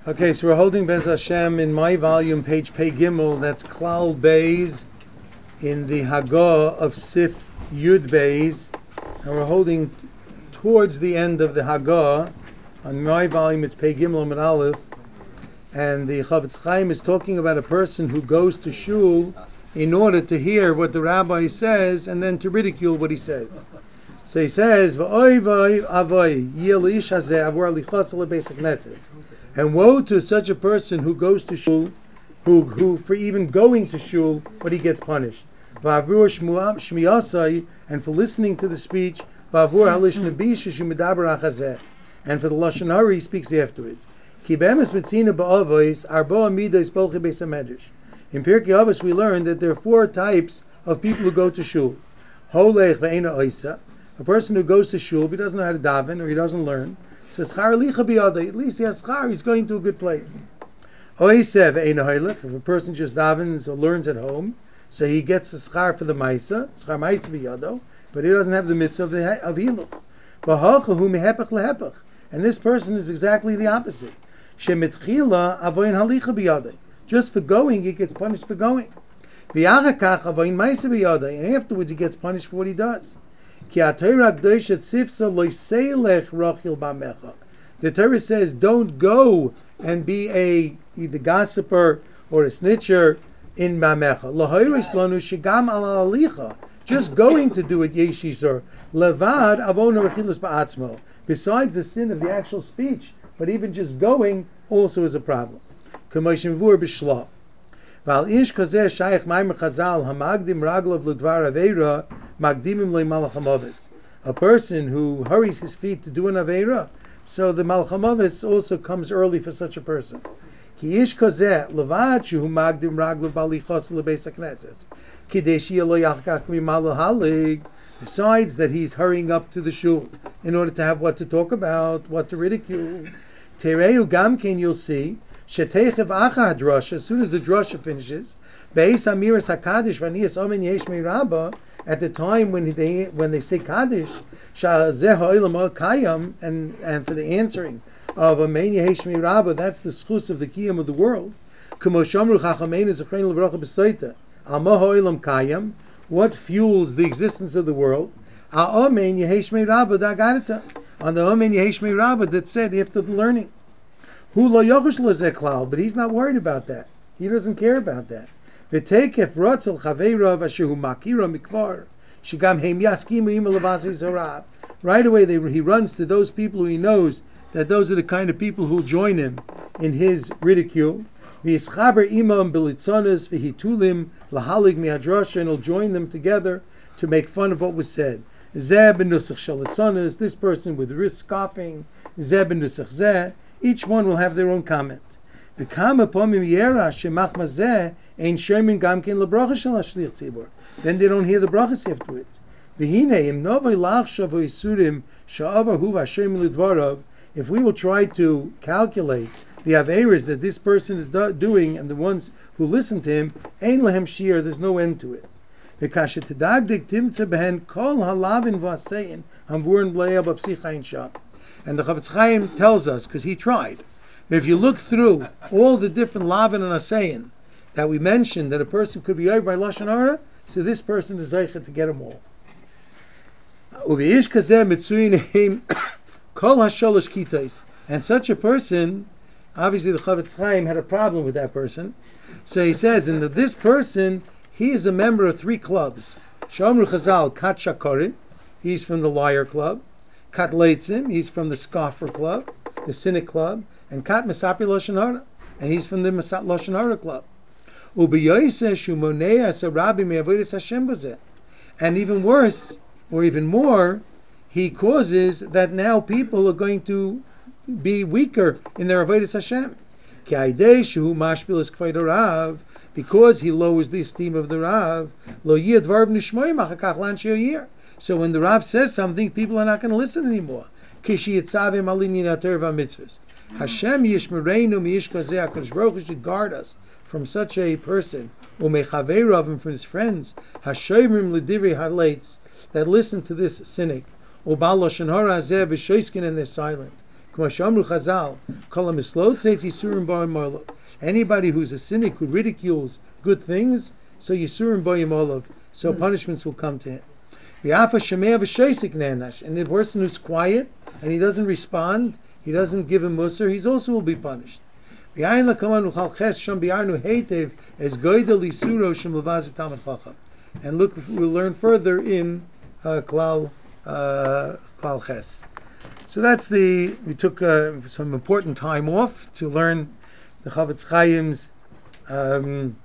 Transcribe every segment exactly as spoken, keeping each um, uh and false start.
Okay, so we're holding Bez Hashem in my volume, page Pei Gimel. That's Klal Beis in the Hagah of Sif Yud Beis, and we're holding t- towards the end of the Hagah. On my volume, it's Pei Gimel Amud Aleph, and the Chavetz Chaim is talking about a person who goes to shul in order to hear what the rabbi says and then to ridicule what he says. So he says, "V'oy v'oy avoy yil ish hazeh avor lichos lebeis hakneses." And woe to such a person who goes to shul, who who for even going to shul, but he gets punished. V'avur shmiyasai, and for listening to the speech, v'avur halish nebish shumedaber achazeh, and for the lashon hara he speaks afterwards. Ki be'emes mitzina ba'avois arba amidos bolchi beis hamedrash. In Pirkei Avos we learned that there are four types of people who go to shul. Holech ve'ena oisa, a person who goes to shul, but he doesn't know how to daven or he doesn't learn. So schar licha biyadai, at least he has schar, he's going to a good place. Oisev ve'ena hoilech, if a person just davens or learns at home, so he gets the schar for the maisa, schar maisa biyado, but he doesn't have the mitzvah of the of hiluch. V'hachahu mehepech lehepech, and this person is exactly the opposite. Shemitchila avoin halicha biyadai. Just for going, he gets punished for going. V'yachakach avoin maisa biyadai, and afterwards he gets punished for what he does. The Torah says, don't go and be a either gossiper or a snitcher in Mamecha. Just going to do it, yeshizor. Levad avona rechilas ba'atzmo. Besides the sin of the actual speech, but even just going also is a problem. K'moshim vur b'shla. Val ish kazeh shayach maimer chazal hamagdim raglav l'dvar aveira magdimim le'malach hamavis. A person who hurries his feet to do an aveira, so the malach hamavis also comes early for such a person. Ki ish kazeh levad shehu magdim raglav balichos lebeis hakneses kidei she'lo yachkach mimalu halig. Besides that, he's hurrying up to the shul in order to have what to talk about, what to ridicule. Tereu gamkein, you'll see. Shetechev acha drasha, as soon as the drasha finishes, beis amiras hakadish v'niyas omen yesh meiraba, at the time when they when they say kaddish, sha'azeh ha'olam al kayam, and and for the answering of amen yesh meiraba, that's the schus of the kiyam of the world. K'mo shamru chachameinu zechrein levracha b'soita al ma ha'olam kayam, what fuels the existence of the world? Ha'amen yesh meiraba da'agadita, on the amen yesh meiraba that said after the learning. Hu lo yochush lezeklal, but he's not worried about that. He doesn't care about that. V'tekef rotzel chaveirav asher hu makira mikvar shegam heim yaskimu im levasi zorab. Right away, they, he runs to those people who he knows that those are the kind of people who will join him in his ridicule. V'yischaber imam belitzonas v'hitulim lahalig mihadrasha, and he'll join them together to make fun of what was said. Zeh benusach shalitzonas, this person with risk scoffing. Zeh benusach zeh. Each one will have their own comment. Then they don't hear the brachas afterwards. If we will try to calculate the averas that this person is do- doing and the ones who listen to him, ein lehem shir, there's no end to it. And the Chavetz Chaim tells us, because he tried, if you look through all the different lavin and asein that we mentioned, that a person could be over by lashon hara, so this person is zeicher to get them all. And such a person, obviously the Chavetz Chaim had a problem with that person, so he says, and this person, he is a member of three clubs. Shomru Chazal Kat Shakorin, he's from the Liar Club. Kat Leitzim, he's from the Scoffer Club, the Cynic Club, and Kat Mesapi Lashon Hara, and he's from the Mesat Lashon Hara Club. And even worse, or even more, he causes that now people are going to be weaker in their avodas Hashem. Because he lowers the esteem of the Rav, lo yidvarv nishmoy machakach lan she'yir. So when the Rav says something, people are not going to listen anymore. Kishi yitzavim alin yinater v'mitzvahs. Hashem yishmereinu miyish kazeh. HaKadosh Baruch Hu should guard us from such a person, umechaveirav, and from his friends, hashoymrim l'divrei haleitz, that listen to this cynic, ubal lashon hara hazeh v'shoiskin, and they're silent. K'mo she'amru Chazal, Anybody who's a cynic who ridicules good things, so Yisurim Boyim Olav, so mm. punishments will come to him. And the person who's quiet and he doesn't respond, he doesn't give him musar, he also will be punished. And look, we'll learn further in uh, Klal uh, Klal Ches. So that's the, we took uh, some important time off to learn the Chavetz Chaim's um,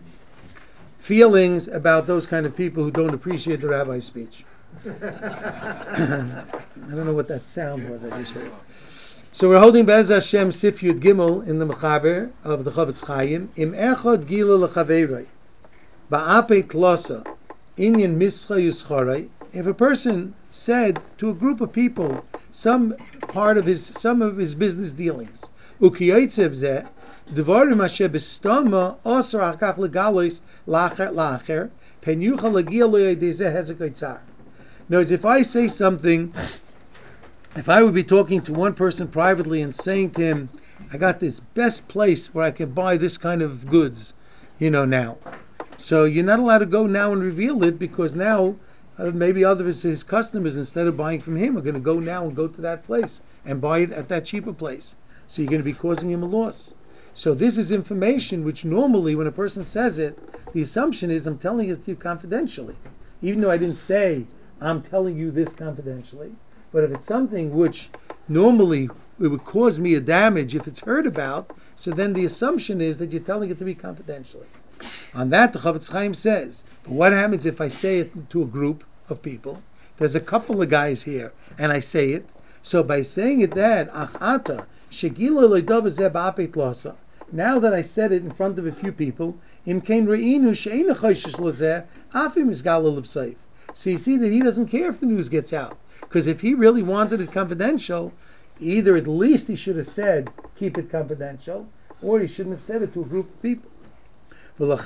feelings about those kind of people who don't appreciate the rabbi's speech. I don't know what that sound was I just heard. So we're holding Be'ez Hashem Sif Yud Gimel in the Mechaber of the Chavetz Chaim. Im echad gila lechaveirei ba'apei klosa inyan mischa yuscharei. If a person said to a group of people some part of his some of his business dealings, ukiyotzev zeh devarim asher b'stama osar hakach legalois lacher lacher pen yuchal legia lo yedei zeh hezek yitzar. Now, if I say something, if I would be talking to one person privately and saying to him, I got this best place where I can buy this kind of goods, you know, now. So you're not allowed to go now and reveal it, because now uh, maybe other of his customers, instead of buying from him, are going to go now and go to that place and buy it at that cheaper place. So you're going to be causing him a loss. So this is information which normally when a person says it, the assumption is I'm telling it to you confidentially. Even though I didn't say I'm telling you this confidentially. But if it's something which normally it would cause me a damage if it's heard about, so then the assumption is that you're telling it to me confidentially. On that, the Chavetz Chaim says, but what happens if I say it to a group of people? There's a couple of guys here, and I say it. So by saying it that, achata, shegila loidav zeh ba'apeit losa, now that I said it in front of a few people, im kein re'inu she'ein choshesh lozeh, afim isgala l'bseif. So you see that he doesn't care if the news gets out. Because if he really wanted it confidential, either at least he should have said, keep it confidential, or he shouldn't have said it to a group of people. Now,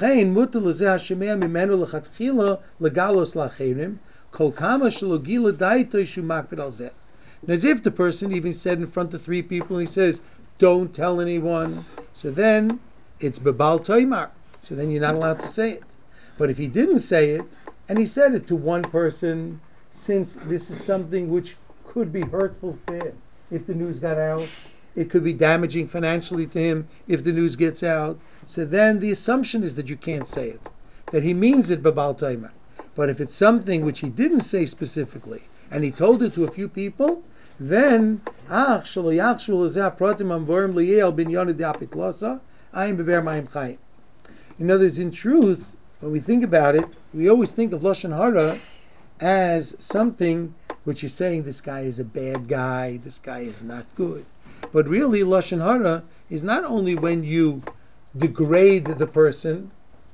as if the person even said in front of three people, and he says, don't tell anyone, so then it's bebal toimar. So then you're not allowed to say it. But if he didn't say it, and he said it to one person, since this is something which could be hurtful to him if the news got out, it could be damaging financially to him if the news gets out, so then the assumption is that you can't say it, that he means it b'bal taimer. But if it's something which he didn't say specifically, and he told it to a few people, then ach shelo yachshul lezeh pratim amvorim liyel bin yonid yapik losa ayim beber mayim chayim. In other words, in truth, when we think about it, we always think of Lashon Hara as something which is saying this guy is a bad guy, this guy is not good. But really, Lashon Hara is not only when you degrade the person,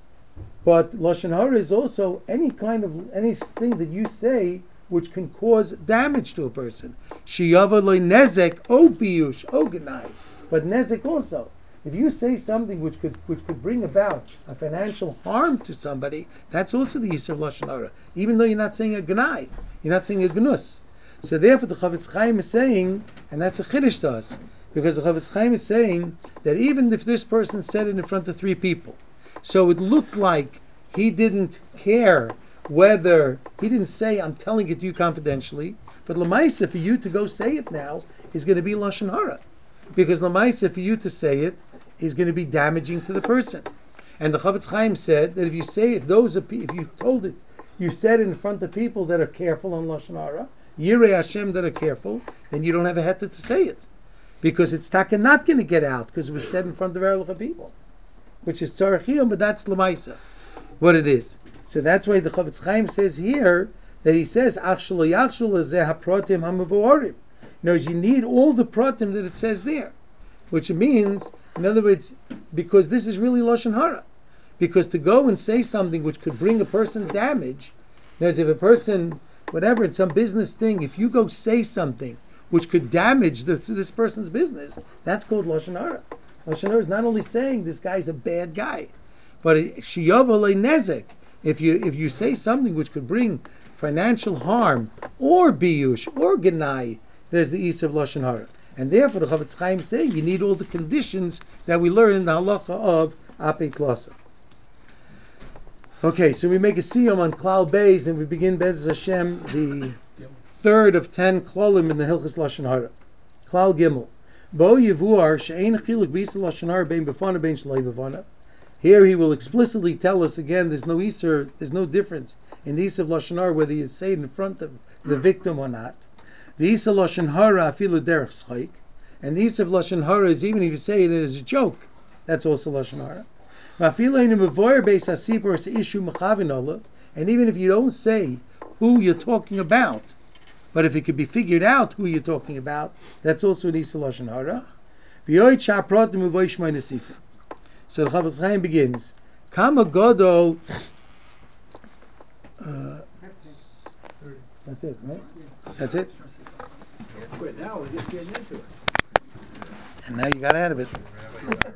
but Lashon Hara is also any kind of anything that you say which can cause damage to a person. Shiyava lo nezek o biyush o genai, but nezek also. If you say something which could which could bring about a financial harm to somebody, that's also the Yisur of Lashon Hara. Even though you're not saying a gnai, you're not saying a gnus. So therefore the Chavetz Chaim is saying, and that's a chiddush to us, because the Chavetz Chaim is saying that even if this person said it in front of three people, so it looked like he didn't care whether, he didn't say, I'm telling it to you confidentially, but Lamaisa, for you to go say it now, is going to be Lashon Hara. Because Lamaisa, for you to say it, is going to be damaging to the person. And the Chavetz Chaim said that if you say, if those are, if you told it, you said it in front of people that are careful on Lashon Hara, Yirei Hashem that are careful, then you don't have a heta to say it. Because it's taka not going to get out, because it was said in front of Erlich people. Which is Tzarechiyom, but that's Lamaisa, what it is. So that's why the Chavetz Chaim says here, that he says, Ach shelo yachshul lezeh hapratim hamavuorim. In other words, you need all the pratim that it says there. Which means, in other words, because this is really Lashon Hara. Because to go and say something which could bring a person damage, as if a person, whatever, in some business thing, if you go say something which could damage the, this person's business, that's called Lashon Hara. Lashon Hara is not only saying this guy's a bad guy, but shiyava le nezek. If you if you say something which could bring financial harm, or biyush, or genai, there's the east of Lashon Hara. And therefore, the Chavetz Chaim is saying you need all the conditions that we learn in the halacha of Apei Klasa. Okay, so we make a siyum on Klal Beis, and we begin Be'ez Hashem, the third of ten klolim in the Hilchas Lashon Hara. Klal Gimel. Bo Yevuar she'ein chiluk b'Yisrael Lashon Hara bein b'fana bein shloi b'fana. Here he will explicitly tell us again there's no Isser, there's no difference in the Isser of Lashon Hara whether you say it in front of the victim or not. The Isser Lashon Hara afilu derech schaik. And the Isser of Lashon Hara is even if you say it as a joke, that's also Lashon Hara. And even if you don't say who you're talking about, but if it could be figured out who you're talking about, that's also an Isser Lashon Hara. So the Chavetz Chaim begins. Kama Godol. Uh, that's it, right? That's it. That's good. Now we're just getting into it. And now you got out of it.